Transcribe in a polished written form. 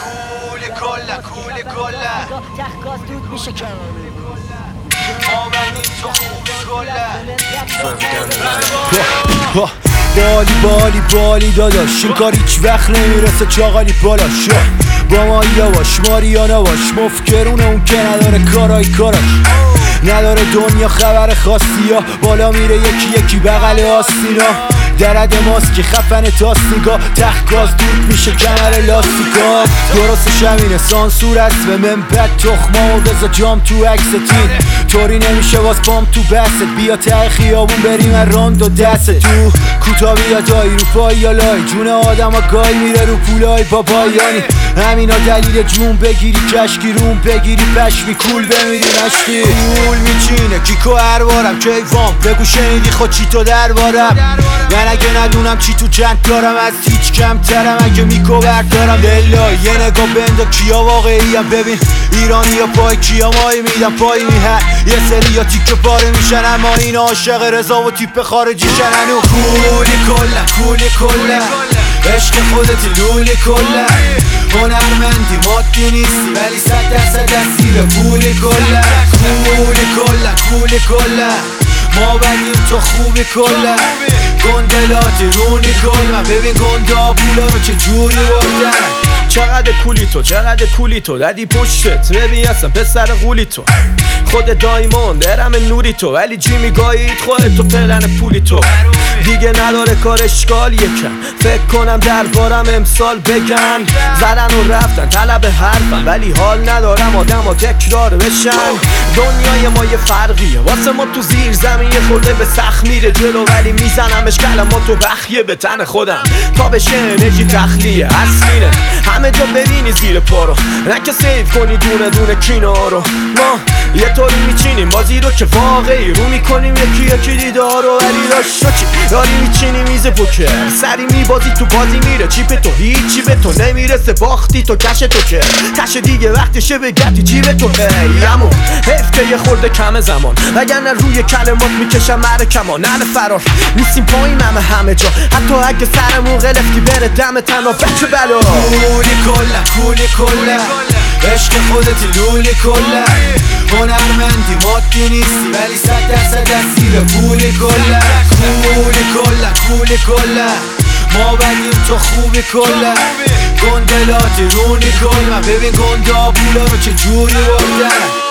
کولی کلا ته گاز دود میشه که بالی داداش این کار هیچ وقت نمیرسه چاقالی بالاش با ما یواش ماریانا باش مفکرونه اون که نداره کاراش نداره دنیا خبر خاصی ها بالا میره یکی بغل آستینا درد ماست که خفن تاست نگاه ته گاز دود میشه کمر لاستیکا درستش همینه سانسور است به من بد تخما و بزا جام تو اکستین طوری نمیشه واس پام تو بست بیا ته خیابون بریم راند و دست تو کوتا بیا دایی رو پای یا لای جون آدم ها گای میره رو پولای بابایانی همینا دلیل جون بگیری کشکی روم بگیری پشمی کول بمیری مشتی کول میچینه کیکو هروارم کیوام بگو شنیدی خود چی تو دربارم من اگه ندونم چی تو جنگ دارم از هیچ کمترم اگه میکو بردارم دلا یه نگاه بندا کیا واقعیم ببین ایرانی یا پای کیا مایی میدم پای میهن یه سری یا تیکه پاره میشن اما این عاشق رضا و تیپ خارجی شنن و کولی کلا عشق خودتی لولی کلا هنرمندی مادی نیستی ولی 100% دستیر پولی کلا ما بدیم تو خوبی کلا گندلاتی رونی کلا ببین گندا پولا رو چه جوری بردن چقدر کولی تو دادی پشتت ببین اصلا پسر قولی تو خود دایموند درم نوری تو ولی جی میگاهید خودت تو پلن پولی تو دیگه نداره کار اشکال یکم فکر کنم دربارم امسال بگن زدن و رفتن طلب حرفن ولی حال ندارم آدم ها تکرار بشن دنیای ما یه فرقیه واسه ما تو زیر زمین یه خورده به سخت میره جلو ولی میزنمش کلمات تو بخیه به تن خودم تا بشه انرژی تخلیه اصلینه همه جا ببینی زیر پارو نه که سیف کنی دونه کینا رو ما یه طوری میچینیم بازی رو که واقعی رو میکنیم یکی دیدارو ولی داشت یاری میچینی میز پوکر سری میبازی تو بازی میره چیپ تو هیچی به تو نمیرسه باختی تو کش تو که کش دیگه وقتشه بگردی چی به تو همون حیف که یه خورده کم زمان وگرنه روی کلمات میکشم مره کمان نل فرار نیستیم پایین همه جا حتی اگه سرمون غلفتی بره دم تنها بچه بلا کولی کلا عشق خودتی لولی کلا هنرمندی مادی نیستی ولی 100% دستیر پولی کلا ما بدیم تو خوبی کلا گندلاتی رونی کلا ببین گندا پولا رو چه جوری بردن